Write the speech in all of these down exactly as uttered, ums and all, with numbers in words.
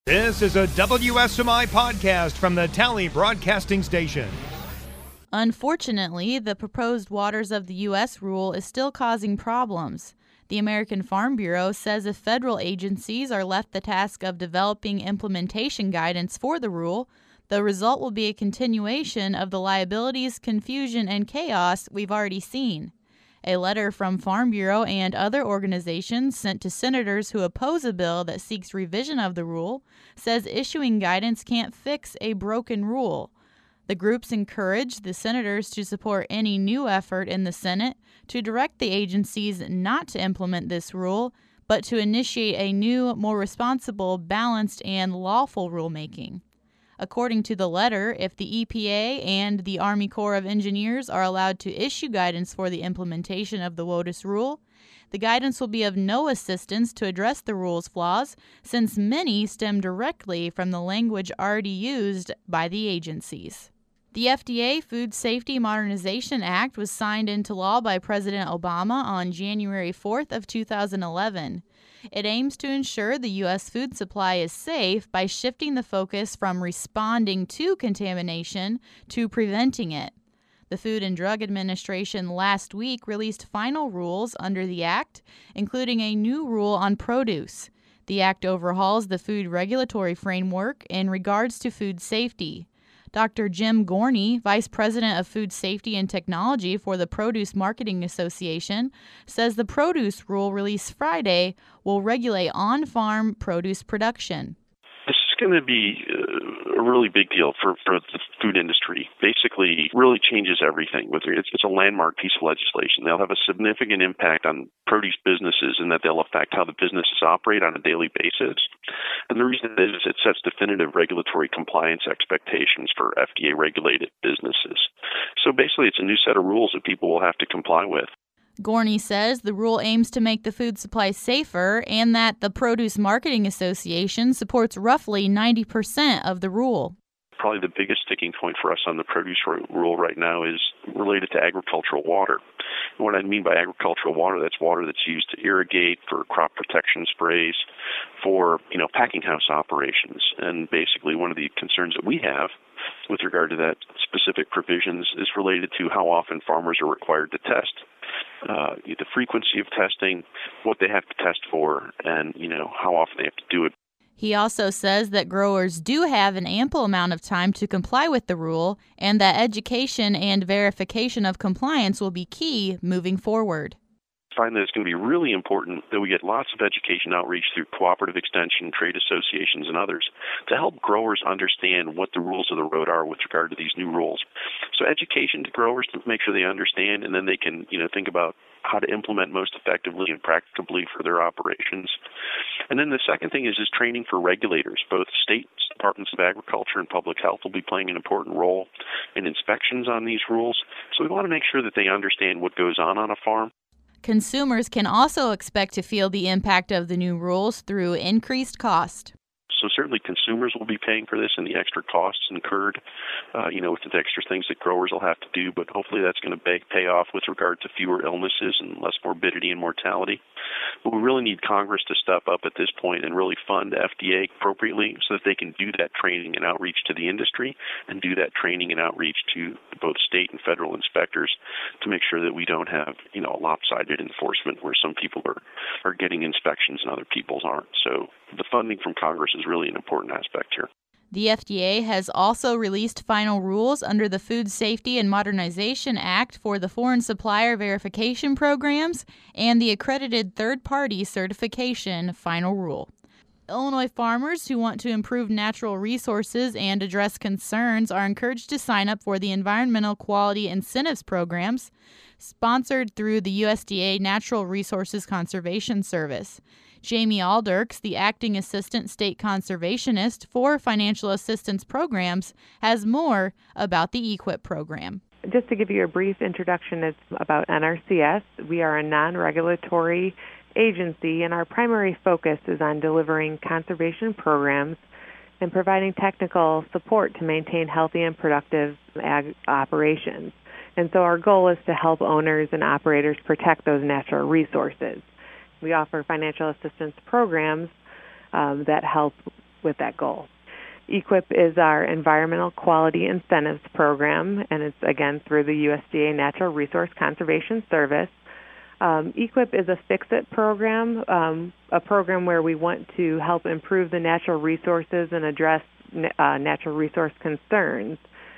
This is a W S M I podcast from the Tally Broadcasting Station. Unfortunately, the proposed Waters of the U S rule is still causing problems. The American Farm Bureau says if federal agencies are left the task of developing implementation guidance for the rule, the result will be a continuation of the liabilities, confusion, and chaos we've already seen. A letter from Farm Bureau and other organizations sent to senators who oppose a bill that seeks revision of the rule says issuing guidance can't fix a broken rule. The groups encourage the senators to support any new effort in the Senate to direct the agencies not to implement this rule, but to initiate a new, more responsible, balanced, and lawful rulemaking. According to the letter, if the E P A and the Army Corps of Engineers are allowed to issue guidance for the implementation of the WOTUS rule, the guidance will be of no assistance to address the rule's flaws, since many stem directly from the language already used by the agencies. The F D A Food Safety Modernization Act was signed into law by President Obama on January fourth of two thousand eleven. It aims to ensure the U S food supply is safe by shifting the focus from responding to contamination to preventing it. The Food and Drug Administration last week released final rules under the Act, including a new rule on produce. The Act overhauls the food regulatory framework in regards to food safety. Doctor Jim Gorney, Vice President of Food Safety and Technology for the Produce Marketing Association, says the produce rule released Friday will regulate on-farm produce production. This is going to be a really big deal for, for the food industry. Basically, really changes everything. It's, it's a landmark piece of legislation. They'll have a significant impact on produce businesses in that they'll affect how the businesses operate on a daily basis. And the reason is it sets definitive regulatory compliance expectations for F D A-regulated businesses. So basically, it's a new set of rules that people will have to comply with. Gorney says the rule aims to make the food supply safer and that the Produce Marketing Association supports roughly ninety percent of the rule. Probably the biggest sticking point for us on the produce rule right now is related to agricultural water. And what I mean by agricultural water, that's water that's used to irrigate, for crop protection sprays, for, you know, packing house operations. And basically one of the concerns that we have with regard to that specific provisions is related to how often farmers are required to test, uh, the frequency of testing, what they have to test for, and, you know, how often they have to do it. He also says that growers do have an ample amount of time to comply with the rule and that education and verification of compliance will be key moving forward. I find that it's going to be really important that we get lots of education outreach through cooperative extension, trade associations, and others to help growers understand what the rules of the road are with regard to these new rules. So education to growers to make sure they understand, and then they can, you know, think about how to implement most effectively and practicably for their operations. And then the second thing is is training for regulators. Both state departments of agriculture and public health will be playing an important role in inspections on these rules. So we want to make sure that they understand what goes on on a farm. Consumers can also expect to feel the impact of the new rules through increased cost. So certainly consumers will be paying for this and the extra costs incurred, uh, you know, with the extra things that growers will have to do. But hopefully that's going to pay, pay off with regard to fewer illnesses and less morbidity and mortality. But we really need Congress to step up at this point and really fund F D A appropriately so that they can do that training and outreach to the industry and do that training and outreach to both state and federal inspectors to make sure that we don't have, you know, lopsided enforcement where some people are, are getting inspections and other people's aren't. So the funding from Congress is really an important aspect here. The F D A has also released final rules under the Food Safety and Modernization Act for the foreign supplier verification programs and the accredited third-party certification final rule. Illinois farmers who want to improve natural resources and address concerns are encouraged to sign up for the Environmental Quality Incentives programs sponsored through the U S D A Natural Resources Conservation Service. Jamie Alderks, the acting assistant state conservationist for financial assistance programs, has more about the E Q I P program. Just to give you a brief introduction, it's about N R C S. We are a non-regulatory agency, and our primary focus is on delivering conservation programs and providing technical support to maintain healthy and productive ag operations. And so our goal is to help owners and operators protect those natural resources. We offer financial assistance programs um, that help with that goal. EQIP is our Environmental Quality Incentives Program, and it's, again, through the U S D A Natural Resource Conservation Service. Um, EQIP is a fix-it program, um, a program where we want to help improve the natural resources and address uh, natural resource concerns.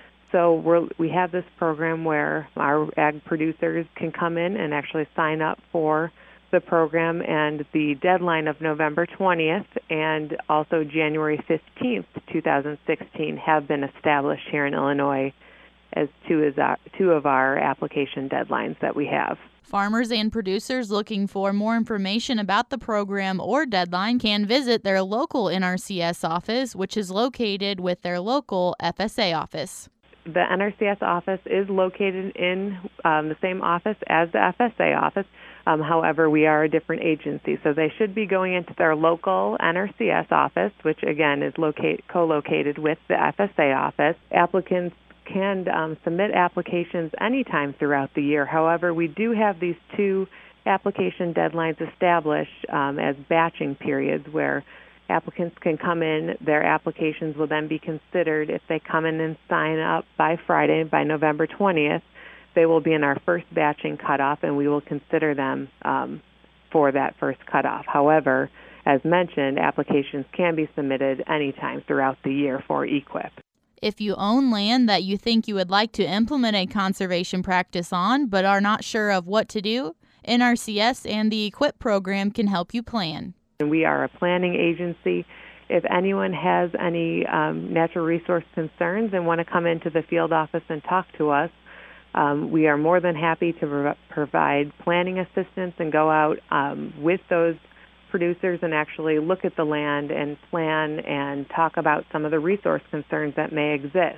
So we're, we have this program where our ag producers can come in and actually sign up for the program, and the deadline of November twentieth and also January fifteenth, twenty sixteen have been established here in Illinois as two, is our, two of our application deadlines that we have. Farmers and producers looking for more information about the program or deadline can visit their local N R C S office, which is located with their local F S A office. The N R C S office is located in um, the same office as the F S A office. Um, however, we are a different agency, so they should be going into their local N R C S office, which again is locate, co-located with the F S A office. Applicants can um, submit applications anytime throughout the year. However, we do have these two application deadlines established um, as batching periods where applicants can come in, their applications will then be considered. If they come in and sign up by Friday, by November twentieth, they will be in our first batching cutoff, and we will consider them um, for that first cutoff. However, as mentioned, applications can be submitted anytime throughout the year for EQIP. If you own land that you think you would like to implement a conservation practice on but are not sure of what to do, N R C S and the EQIP program can help you plan. We are a planning agency. If anyone has any um, natural resource concerns and want to come into the field office and talk to us, um, we are more than happy to pro- provide planning assistance and go out um, with those producers and actually look at the land and plan and talk about some of the resource concerns that may exist.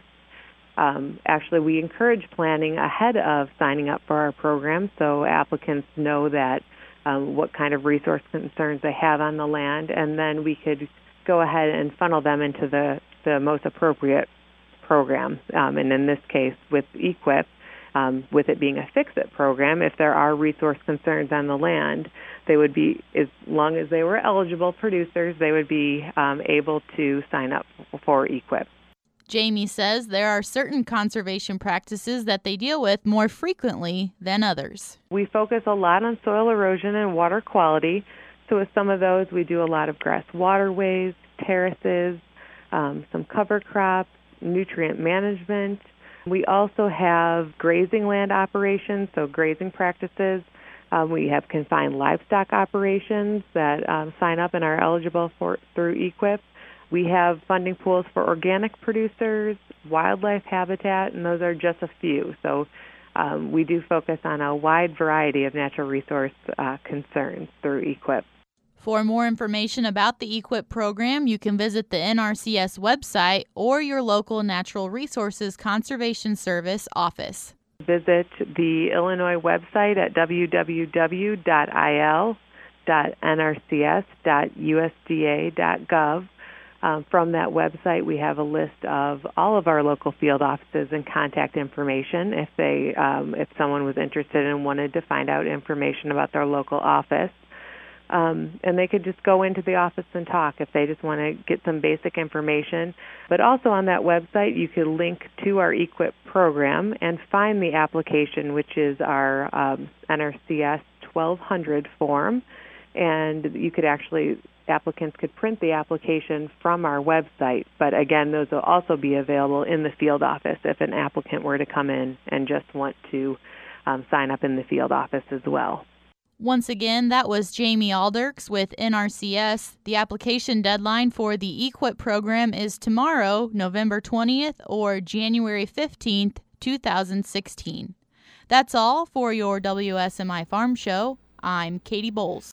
Um, actually, we encourage planning ahead of signing up for our program so applicants know that um, what kind of resource concerns they have on the land, and then we could go ahead and funnel them into the, the most appropriate program. Um, and in this case, with EQIP, um, with it being a fix-it program, if there are resource concerns on the land, they would be, as long as they were eligible producers, they would be um, able to sign up for EQIP. Jamie says there are certain conservation practices that they deal with more frequently than others. We focus a lot on soil erosion and water quality. So with some of those, we do a lot of grass waterways, terraces, um, some cover crops, nutrient management. We also have grazing land operations, so grazing practices. Um, we have confined livestock operations that um, sign up and are eligible for through EQIP. We have funding pools for organic producers, wildlife habitat, and those are just a few. So um, we do focus on a wide variety of natural resource uh, concerns through EQIP. For more information about the EQIP program, you can visit the N R C S website or your local Natural Resources Conservation Service office. Visit the Illinois website at w w w dot i l dot n r c s dot u s d a dot gov. Um, from that website, we have a list of all of our local field offices and contact information if they, um, if someone was interested and wanted to find out information about their local office. Um, and they could just go into the office and talk if they just want to get some basic information. But also on that website, you could link to our EQIP program and find the application, which is our um, N R C S twelve hundred form. And you could actually, applicants could print the application from our website. But again, those will also be available in the field office if an applicant were to come in and just want to um, sign up in the field office as well. Once again, that was Jamie Alderks with N R C S. The application deadline for the EQIP program is tomorrow, November twentieth or January fifteenth, two thousand sixteen. That's all for your W S M I Farm Show. I'm Katie Bowles.